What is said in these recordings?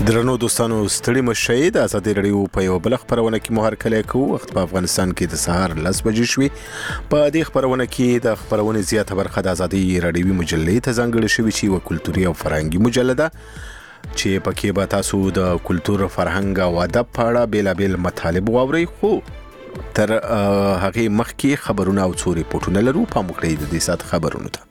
درنو دوستانو ستړي مشئ د ازادي رادیو په یو بل خبرونه کې مو هرکلی کوو. وخت په افغانستان کې د سهار 10 بجې شوي. په دې خبرونه کې د خبرونه زیاته برخه د ازادي رادیوي مجلې ته ځانګړې شوې چې یو کلتوري او فرهنګي مجله ده چې پکې به تاسو د کلتور، فرهنګ او ادب په اړه بیلابیل مطالب واورئ. خو تر هغه مخکې خبرونه او څو ریپورتونه لرو. په موږ د دې سات خبرونه ته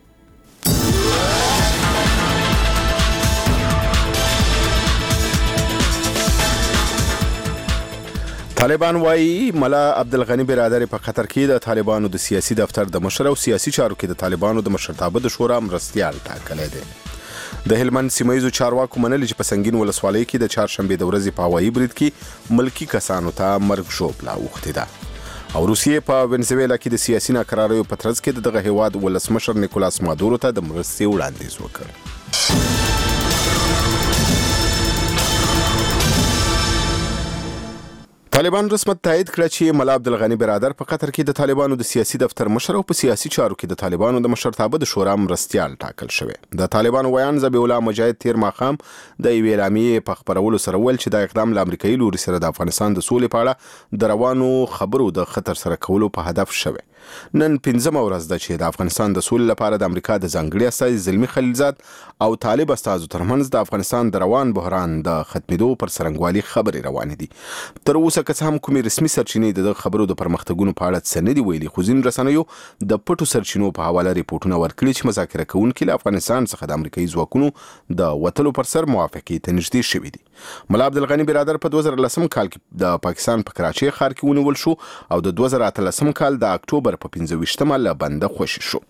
طالبان وايي ملا عبدالغنی برادر په قطر کې د طالبانو د سیاسي دفتر د مشر او سیاسي چارو کې د طالبانو د مشرتابه د شورا مرستيال ټاکلی دی. د هلمند سیمایزو چارواکو منلي چې په سنگین ولسوالۍ کې د چهارشنبې د ورځې په هوایي برید کې ملکی کسانو ته مرګ ژوبله اوښتې ده. او روسیې په وینزویلا کې د سیاسي ناکراریو په ترڅ کې دغه هیواد ولسمشر نیکولاس مادورو ته د مرستې وړاندیز وکړ. طالبان رسمت تایید کړ چې ملا عبدالغنی برادر په قطر کې د طالبانو د سیاسي دفتر مشر او په سیاسي چارو کې د طالبانو د مشرتابه د شورا مرستيال ټاکل شوی. د طالبانو ویان ذبیح الله مجاهد تیر ماښام د یوې اعلامیې په خبرولو سره ویل چې دا اقدام له امریکایي لوري سره د افغانستان د سولې په اړه د روانو خبرو د خطر سره کولو په هدف شوی. نن 15مه ورځ ده چې د افغانستان د سولې لپاره د امریکا د ځانګړي استازي زلمی خلیلزاد او طالب استازو ترمنځ د افغانستان د روان بحران د ختمېدو پر څرنګوالي خبرې روانې دي. تر اوسه که څه هم کومې رسمي سرچینې د خبرو د پرمختګونو په اړه څه نه دي ویلي، خو ځینو رسنیو د پټو سرچینو په حواله ریپورتونه ورکړي چې مذاکره کوونکي له افغانستان څخه د امریکایي ځواکونو د وتلو پر سر موافقې ته نږدې شوي دي. ملا عبدالغنی برادر په 2010 کال کې د پاکستان په کراچۍ ښار کې ونیول شو او د 2018 کال د اکتوبر په 15مه له بنده خوشي شو.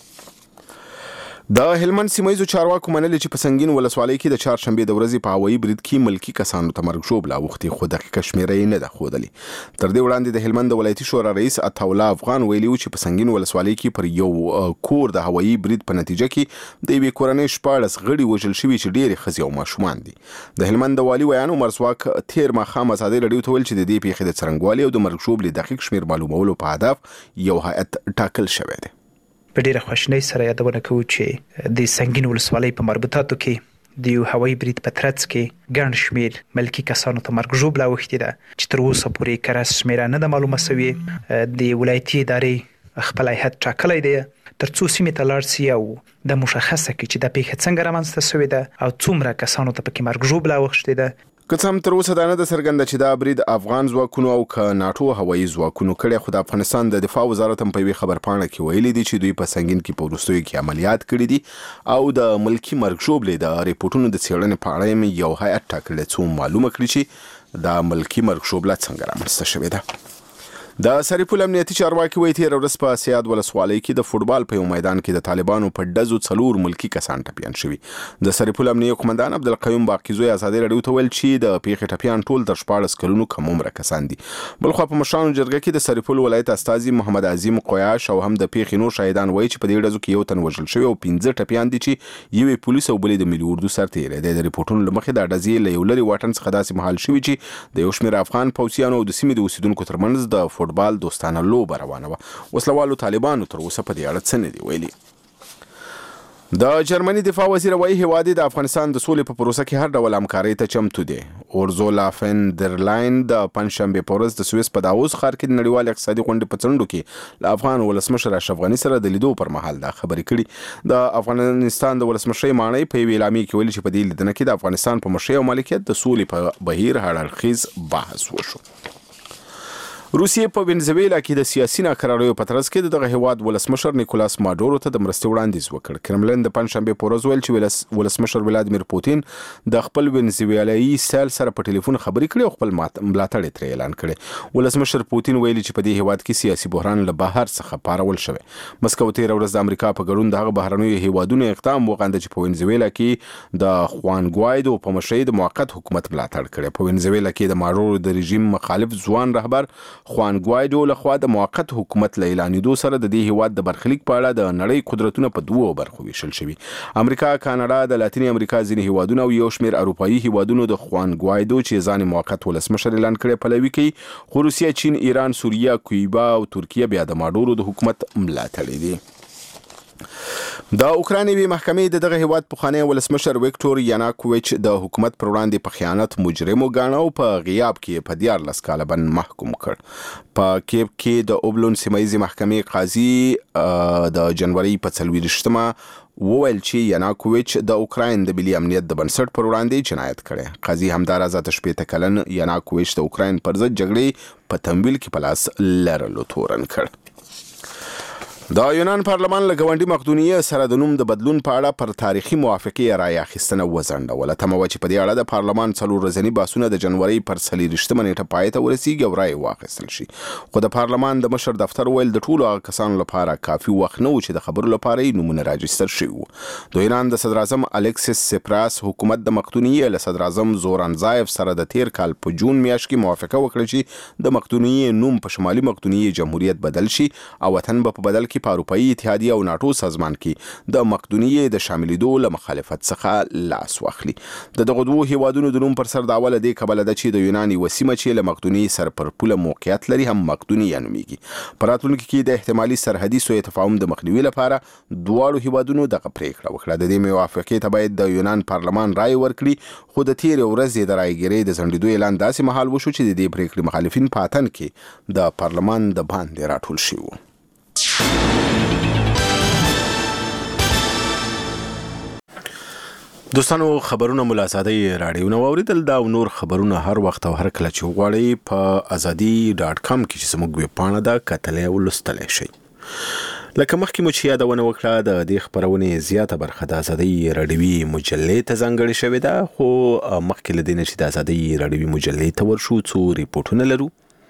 د هلمند سیمایزو چارواکو منلي چې په سنگین ولسوالۍ کې د چهارشنبې د ورځې په هوایي برید کې ملکی کسانو ته مرګ ژوبله اوښتې، خو دقیقه شمېره یې نه ده ښودلې. تر دې وړاندې د هلمند د ولایتي شورا رئیس عطاالله افغان ویلي و چې په سنگین ولسوالۍ کې پر یو کور د هوایي برید په نتیجه کې د یوې کورنۍ 14 غړي وژل شوي چې ډېرې ښځې او ماشومان دي. د هلمند د والي ویان عمر ځواک تیر ماښام ازادي رادیو ته ویل چې د دې پیښې د څرنګوالي او د مرګ ژوبلې دقیق شمېر معلومولو په هدف یو هیئت ټاکل شوی دی. په ډیره خوشنۍ سره یادونه کوو چې د سنگین ولسوالۍ په مربوطاتو کې د یو هوایي برید په ترڅ کې ګڼ شمېر ملکي کسانو ته مرګ ژوبله اوښتې ده چې تر اوسه پورې کره شمېره نه ده معلومه سوې. د ولایتي ادارې خپل هیئت ټاکلی دی تر څو سیمې ته لاړ سي او د مشخصه کړي چې دا پیښه څنګه رامنځته سوې ده او څومره کسانو ته پکې مرګ ژوبله اوښتې ده. که څه هم تر اوسه دا نه ده څرګنده چې دا برید افغان ځواکونو او که ناټو هوایي ځواکونو کړی، خو د افغانستان د دفاع وزارت هم په یوې خبرپاڼه کې ویلي دي چې دوی په سنگین کې په وروستیو کې عملیات کړي دي او د ملکي مرګ ژوبلې د ریپورتونو د څېړنې په اړه یې یو هیئت ټاکلی څو معلومه کړي چې دا ملکي مرګ ژوبله څنګه رامنځته شوې ده. د سرپل امنیتي چارواکي وایي تېره ورځ په سیاد ولسوالۍ کې د فوټبال په یو میدان کې د طالبانو په ډزو 4 ملکي کسان ټپیان شوي. د سرپل امنیتي قومندان عبدالقیوم باقیزوی ازادي رادیو ته ویل چې د پیښې ټپیان ټول تر 14 کلونو کم عمره کسان دي. بلخوا په مشرانو جرګه کې د سرپل ولایت استازي محمد عظیم قیاش او هم د پیښې نور شاهدان وایي چې په دې ډزو کې یو تن وژل شوی او 15 ټپیان دي چې یوې پولیس او بلې د ملي اردو سرتیری دی. د ریپورتونو له مخې دا ډزې له یو لرې واټن څخه داسې مهال شوي چې د یو شمېر افغان پوځیانو او د سیمې د اوسیدونکو ترمنځ د فوټبال دوستانه لوبه روانه وه. وسلوالو طالبانو تر اوسه په دې اړه څه نه دي ویلي. د جرمني دفاع وزیر وایي هیواد د افغانستان د سولې په پروسه کې هر ډول همکارۍ ته چمتو دی. اورزولا فن در لاین د پنځشنبې په ورځ د سویس په داووس ښار کې د نړیوال اقتصادي غونډې په څنډو کې له افغان ولسمشر اشرف غني سره د لیدو پر مهال دا خبرې کړي. د افغانستان د ولسمشر ماڼۍ په یوې اعلامیې کې ویلي چې په دې لیدنه کې د افغانستان په مشرۍ او مالکیت د سولې په بهیر هر اړخیز بحث وشو. روسیې په وینزویلا کې د سیاسي ناکراریو په ترڅ کې دغه هیواد ولسمشر نیکولاس مادورو ته د مرستې وړاندیز وکړ. کرملن د پنځشنبې په ورځ ویل چې ولسمشر ولادیمیر پوتین د خپل وینزویلایي سیل سره په ټلیفون خبرې کړې او خپل ملاتړ یې ترې اعلان کړی. ولسمشر پوتین ویلي چې په دې هیواد کې سیاسي بحران له بهر څخه پارول شوی. مسکو تېره ورځ د امریکا په ګډون دغه بهرنیو هیوادونو اقدام وغنده چې په وینزویلا کې د خوان ګوایدو په مشرۍ د موقت حکومت ملاتړ کړي. په وینزویلا کې د مادورو د رژیم مخالف ځوان رهبر خوان ګوایدو لخوا د موقت حکومت له اعلانېدو سره د دې هیواد د برخلیک په اړه د نړۍ قدرتونه په دوو برخو ویشل شوي. امریکا، کاناډا، د لاتینې امریکا ځینې هیوادونه او یو شمېر اروپایي هیوادونو د خوان ګوایدو چې ځان موقت ولسمشر اعلان کړی پلوي کوي، خو روسیه، چین، ایران، سوریه، کویبا او ترکیه بیا د مادورو د حکومت ملاتړي دي. د اوکرانیوي محکمې دغه هیواد پخوانی ولسمشر ویکټور یاناکوویچ د حکومت پر وړاندې په خیانت مجرم وګاڼه او په غیاب کې په 14 کاله بند محکوم کړ. په کیب کې د اوبلون سیمایي محکمې قاضي د جنوري په 24مه وویل چې یاناکوویچ د اوکراین د ملي امنیت د بنسټ پر وړاندې جنایت کړی. قاضي همداراز 18 کلن یاناکوویچ د اوکراین پر ضد جګړې په تمویل کې په لاس لرلو تورن کړ. د یونان پارلمان له ګاونډي مقدونیه سره د نوم د بدلون په اړه پر تاریخي موافقه رایه اخیستنه وځنډوله. تمه وه چې په دې اړه د پارلمان 4 ورځني بحثونه د جنوري پر 24مه نیټه پای ته ورسیږي او رایه واخیستل شي. خو د پارلمان د مشر دفتر ویل د ټولو هغه کسانو لپاره کافي وخت نه و چې د خبرو لپاره یې نومونه راجستر شوي وو. د یونان د صدر اعظم الکسیس سپراس حکومت د مقدونیه له صدر اعظم زوران زایف سره د تیر کال په جون میاشت کې موافقه وکړه چې د مقدونیه نوم په شمالي مقدونیه جمهوریت بدل شي او وطن په بدل کې په اروپایي اتحادیه او ناتو سازمان کې د مقدونیه د شاملېدو له مخالفت څخه لاس واخلي. دغه دوه هیوادونو د نوم پر سر د اوله د کبل د چې د یوناني وسیمه چې له مقدونیه سره پر پوله موقعیت لري هم مقدونیه نومیږي. په راتلونکي کې د احتمالي سرحدي سوء تفاهم د مخنیوي لپاره دواړو هیوادونو دغه پریکړه وکړه. د دې موافقې ته باید د یونان پارلمان رائے ورکړي، خو د تیر ورځې د رایګیرۍ د ځنډېدو اعلان داسې مهال وشو چې د دې پریکړې مخالفین په اتن کې د پارلمان د باندې راټول شوي وو. دوستانو، خبرونه ملا سادهی راډیو نو اوریدل دا نور خبرونه هر وخت او هر کله چې غواړئ په azadi.com کې چې زموږ ویب پاڼه ده کتلای او لوستلای شئ. لکه مخکې مو چې یادونه وکړه د دې خبرونې زیاته برخه د ازادي راډیوي مجلې ته ځانګړې شوې ده، خو مخکې له دې نه چې د ازادي راډیوي مجلې ته ورشو څو ریپورتونه لرو.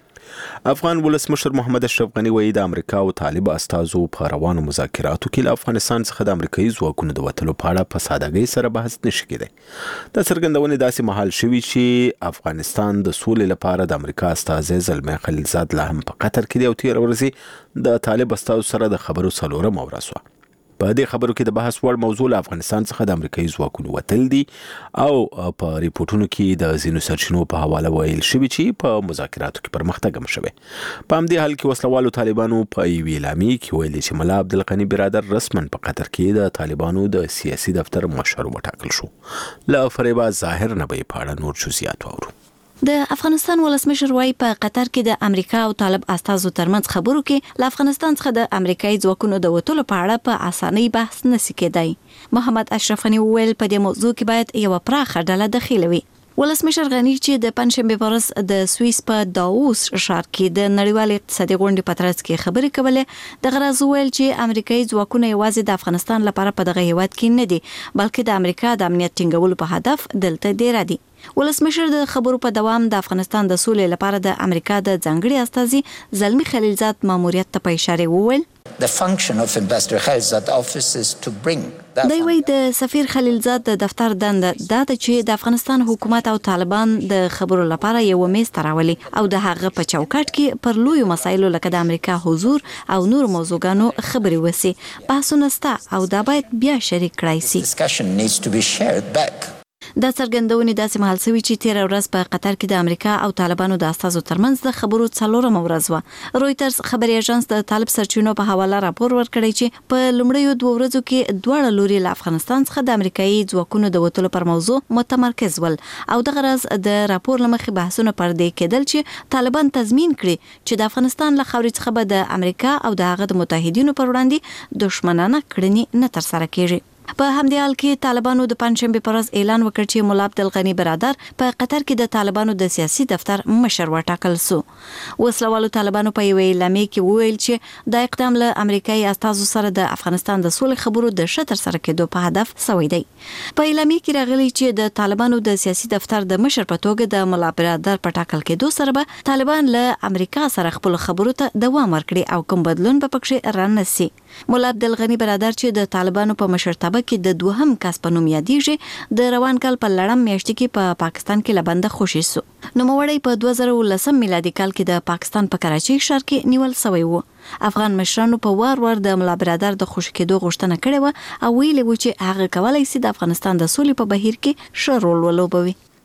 افغان ولسمشر محمد اشرف غنی وایي د امریکا او طالب استازو په روانو مذاکراتو کې له افغانستان څخه د امریکایي ځواکونو د وتلو په اړه په سادهګۍ سره بحث نشي کېدی. د څرګندونې داسې مهال شوي چې افغانستان د سولې لپاره د امریکا استازی زلمی خلیلزاد لا هم په قطر کې دی او تېره ورځ د طالب استازو سره د خبرو 4مه ورځ وه. په دې خبرو کې د بحث وړ موضوع له افغانستان څخه د امریکایي ځواکونو وتل دي او په ریپورتونو کې د ځینو سرچینو په حواله ویل شوي چې په مذاکراتو کې پرمختګ هم شوی. په همدې حال کې وسلوالو طالبانو په یوې اعلامیې کې ویلي چې ملا عبدالغني برادر رسما په قطر کې د طالبانو د سیاسي دفتر مشر وټاکل شو. له فریبا ظاهر نه به په اړه نور جزئیات واورو. د افغانستان ولسمشر وايي په قطر کې د امریکا او طالب استازو ترمنځ خبرو کې له افغانستان څخه د امریکایي ځواکونو د وتلو په اړه په اسانۍ بحث نشي کېدای. محمد اشرف غنی ویل په دې موضوع کې باید یو پراخه ډله دخیل وي. ولسمشر غنی چې د پنځشنبه په ورځ د سوئیس په داووس ښار کې د نړیوال اقتصادي غونډې په ترڅ کې خبرې کولې. د غرض ویل چې امریکایي ځواکونه یوازې د افغانستان لپاره په دغه هیواد کې نه دي، بلکې د امریکا د امنیت ټینګولو په هدف دلته ډیر دي. ولسمشر د خبرو په دوام د افغانستان د سولې لپاره د امریکا د ځانګړي استازي زلمی خلیلزاد ماموریت ته په اشاره وویل. The function of Ambassador Khalilzad office is to bring that. دی وی د سفیر خلیلزاد د دفتر دنده دا چې د افغانستان حکومت او طالبان د خبرو لپاره یو میز تراولي او د هغه په چوکاټ کې پر لوی مسایلو لکه د امریکا حضور او نور موضوعګانو خبري وسی. بحثونه ستا او دا باید بیا شریک کړای شي. Discussion needs to be shared back. دا څرګندونې داسې مهال شوي چې تیر ورځ په قطر کې د امریکا او طالبانو د استازو ترمنځ د خبرو 4مه ورځ وه. رويټرز خبري اژانس د طالب سرچینو په حواله راپور ورکړی چې په لومړیو 2 ورځو کې دواړه لوري له افغانستان څخه د امریکایي ځواکونو د وتلو پر موضوع متمرکز ول او د غرض د راپور لمخې بحثونه پر دې کېدل چې طالبان تضمین کړي چې د افغانستان له خاورې څخه به د امریکا او د هغه د متحدینو پر وړاندې دښمنانه کړنې نه ترسره کیږي. په همدې حال کې طالبانو د پنځشنبه په ورځ اعلان وکړ چې ملا عبدالغني برادر په قطر کې د طالبانو د سیاسي دفتر مشر وټاکل شو. وسلوالو طالبانو په یوې اعلامیه کې وویل چې دا اقدام له امریکایي استازو سره د افغانستان د سولې خبرو د ښه ترسره کېدو په هدف شوی دی. په اعلامیه کې راغلی چې د طالبانو د سیاسي دفتر د مشر په توګه د ملا برادر په ټاکل کېدو سره به طالبان له امریکا سره خپل خبرو ته دوام ورکړي او کوم بدلون به پکې رانسي. ملا عبدالغني برادر چې د طالبانو په مشرتابه کې د دوهم کس په نوم یادېږي د روان کال په لړم میاشت کې په پاکستان کې لبنده خوشي سو. نوموړی په 2019 میلادي کال کې د پاکستان په کراچۍ ښار کې نیول شوی و. افغان مشرانو په وار د ملا برادر د خوشي کېدو غوښتنه کړې و او ویلي و چې هغه کولای شي د افغانستان د سولې په بهیر کې ښه رول ولوبوي.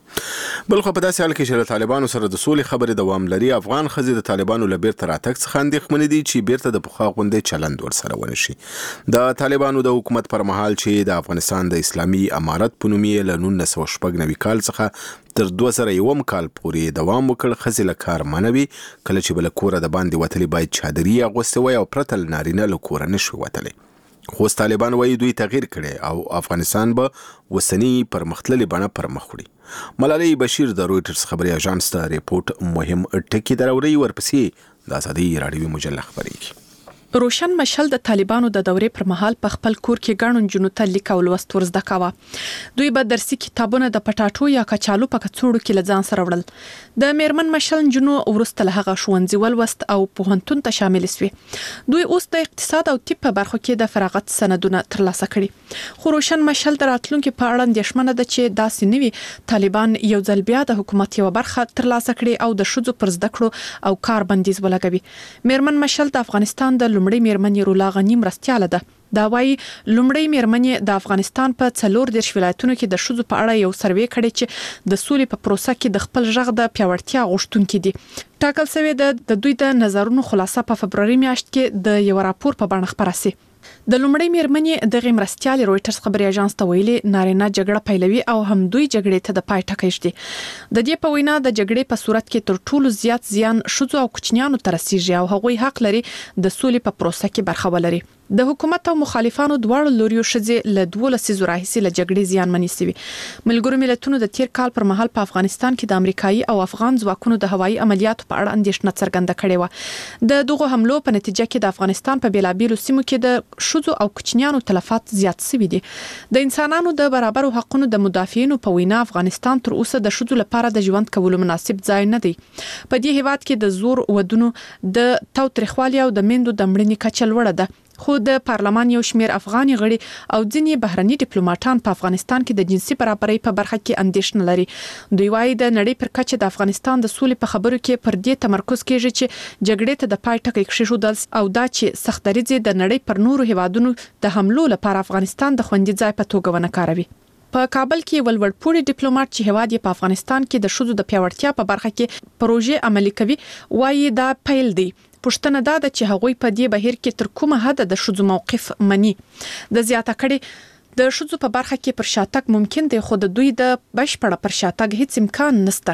بل خو په داسې حال کې چې طالبانو سره د سولې خبرې دوام لري، افغان ښځې د طالبانو له بیرته راتګ څخه اندېښمنې دي چې بیرته د پخوا غوندې چلند ورسره ونشي. د طالبانو د حکومت پر مهال چې د افغانستان د اسلامي امارت په نوم یې له 1996 کال څخه تر 2001 کال پورې دوام وکړ، ښځې له کار منوي، کله چې بل کوره د باندې وتلې باید چادري اغوستې وي او پرته له نارینه له کوره نشي وتلی. خو طالبان وایي دوی تغییر کړي او افغانستان به وسنی پرمختللې بڼه پرمخ وړي. ملالۍ بشیر د رویټرز خبري اژانس ته ریپورت مهم ټکی دراوړي. ورپسې د ازادي راډیوي مجله خبري. روشن مشل د طالبانو د دورې پر مهال په خپل کور کې ګڼو جنو ته لیک او لوست ورزده کاوه. دوی به درسي کتابونه د پټاټو یا کچالو په کڅوړو کې لځان سره وړل. د میرمن مشل جنو ورسته له هغه ښوونځي ولوست او پوهنتون ته شامل شوي. دوی اوس د اقتصاد او طب په برخو کې د فراغت سندونه ترلاسه کړي. خو روشن مشل د راتلونکو په اړه اندېښمنه ده چې داسې نوي طالبان یو ځل بیا د حکومت یو برخه ترلاسه کړي او د ښځو پر زده کړو او کار بندیز ولګوي. میرمن مشل د افغانستان د لومړی میرمنې رولا غنی مرستیاله ده. دا وايي لومړی میرمنې د افغانستان په 14 ولایتونو کې د ښځو په اړه یو سروې کړی چې د سولې په پروسه کې د خپل ژغ د پیاوړتیا غوښتونکي دي. ټاکل شوی د دوی د نظرونو خلاصه په فبروري میاشت کې د یو راپور په بڼه خپره شي. د لومړی میرمنې د مرستیال رويټرز خبري اژانس ته ویلي نارینه جګړه پیلوي او هم دوی جګړې ته د پای ټکی شدي. د دې په وینا د جګړې په صورت کې تر ټولو زیات زیان ښځو او کوچنیانو ته رسیږي او هغوی حق لري د سولې په پروسه کې برخه ولري. د حکومت او مخالفانو دواړو لوريو ښځې له 12 راهیسې له جګړې زیانمنې شوي. ملګرو ملتونو د تیر کال پر مهال په افغانستان کې د امریکایي او افغان ځواکونو د هوایي عملیاتو په اړه اندېښنه څرګنده کړې و. د دغه حملو په نتیجه کې د افغانستان په بیلابیلو سیمو کې د ښځو او کوچنیانو تلفات زیات شوي دي. د انسانانو د برابرو حقوقو د مدافعینو په وینا افغانستان تر اوسه د ښځو لپاره د ژوند کولو مناسب ځای نه دی. په دې هیواد کې د زور ودونو د تاوتریخوالي او د میندو د مړینې کچه لوړه ده. خو د پارلمان یو شمیر افغاني غړي او ځینې بهرني ډیپلوماټان په افغانستان کې د جنسي برابرۍ په برخه کې اندېښنه لري. دوی وايي د نړۍ پر کچه د افغانستان د سولې په خبرو کې پر دې تمرکز کیږي چې جګړې ته د پای ټکی کېښودل او دا چې سختدریځي د نړۍ پر نورو هیوادونو د حملو لپاره افغانستان د خوندي ځای په توګه ونه کاروي. په کابل کې ولوړپوړي ډیپلوماټ چې هواد یې په افغانستان کې د ښځو د پیاوړتیا په برخه کې پروژې عملي کوي وايي دا پیل دی. پښتنه دا ده چې هغوی په دې بهیر کې تر کومه حد د ښځو موقف مني. د زیاته کړي د ښځو په برخه کې پر شاتګ ممکن دی خو د دوی د بشپړه پر شاتګ هیڅ امکان نشته.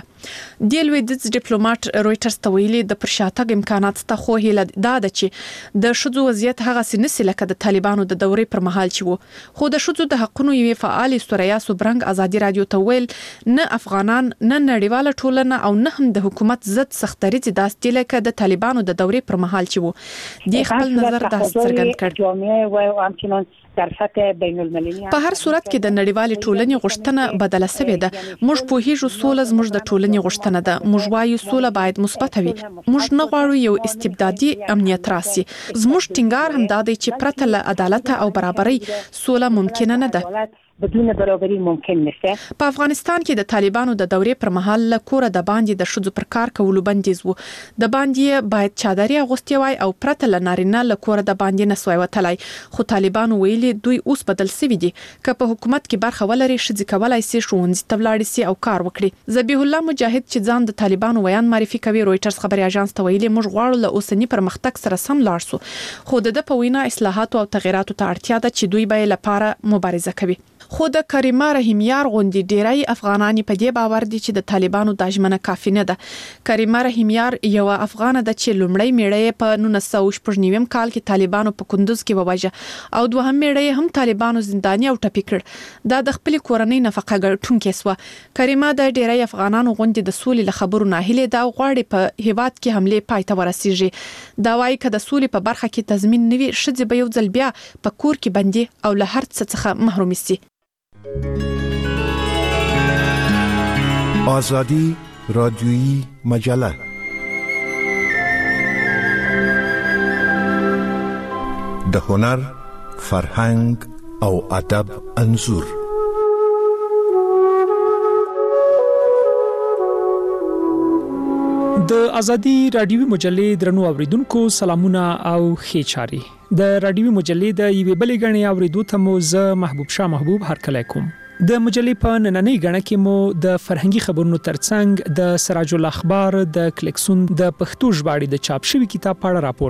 د لویدیځ ډیپلوماټ رويټرز ته ویلي د پر شاتګ امکانات ته خو هیله دا ده چې د ښځو وضعیت هغه سنسي لکه د طالبانو د دورې پر مهال چې وو. خو د ښځو د حقوقو یوې فعال سوریا سوبرنګ ازادي رادیو ته ویل نه افغانان نه نړیواله ټولنه او نه هم د حکومت ضد سختدریځي داسې لکه د طالبانو د دورې پر مهال چې وو. د خپل نظر داس څرګند کړ. په هر صورت کې د نړیوالې ټولنې غوښتنه بدله شوې ده. موږ پوهیږو سوله زموږ د ټولنې غوښتنه ده. موږ وایو سوله باید مثبت وي. موږ نه غواړو یو استبدادي امنیت راسي. زموږ ټینګار هم دا دی چې پرته له عدالت او برابرۍ سوله ممکن نه ده. بدون برابرۍ ممکن نشته. په افغانستان کې د طالبانو د دورې پر مهال له کوره د باندې د ښځو پر کار کولو بندیز وو. د باندې باید چادري اغوستي وای او پرته له نارینه له کوره د باندې نسوي وتلای. خو طالبانو ویلي دوی اوس بدل شوي دي. که په حکومت کې برخه ولري ښځې کولای شي ښوونځي ته ولاړ شي او کار وکړي. ذبیح الله مجاهد چې ځان د طالبانو ویان معرفي کوي رويټرز خبري اژانس ته ویلي موږ غواړو له اوسنی پرمختګ سره سم لاړ شو. خو د په وینا اصلاحات او تغیراتو ته اړتیا ده چې دوی به لپاره مبارزه کوي. خو د کریمه رحیمیار غوندي ډیری افغانانی په دې باور دي چې د طالبانو د ژمنه کافی نه ده. کریمه رحیمیار یو افغانه ده چې لومړی میړه په 1999 کال کې طالبانو په کندوز کې وواژه او دوهم میړه هم طالبانو زنداني او ټپي کړ. دا د خپل کورنۍ نفقه ګټونکې سو. کریمه د ډیری افغانانو غوندي د سولې له خبرو ناهیله ده او غواړي په هیواد کې حمله پای ته ورسیږي. دا وايي چې د سولې په برخه کې تضمین نوي ښځې به یو ځل بیا په کور کې بندي او له هر څه څخه محروم شي. آزادی رادیویی مجله د هنر، فرهنګ او ادب انځور. د ازادي رادیوي مجلې درنو اوریدونکو سلامونه او ښه چاري. د رادیوي مجلې د یوې بلې غړي اوریدو ته مو زه محبوب شاه محبوب هرکلی کوم. د مجلې په نننۍ غړنه کې مو د فرهنګي خبرونو ترڅنګ د سراج الاخبار د کلیکسون د پښتو ژباړې د چاپ شوی کتاب په اړه راپور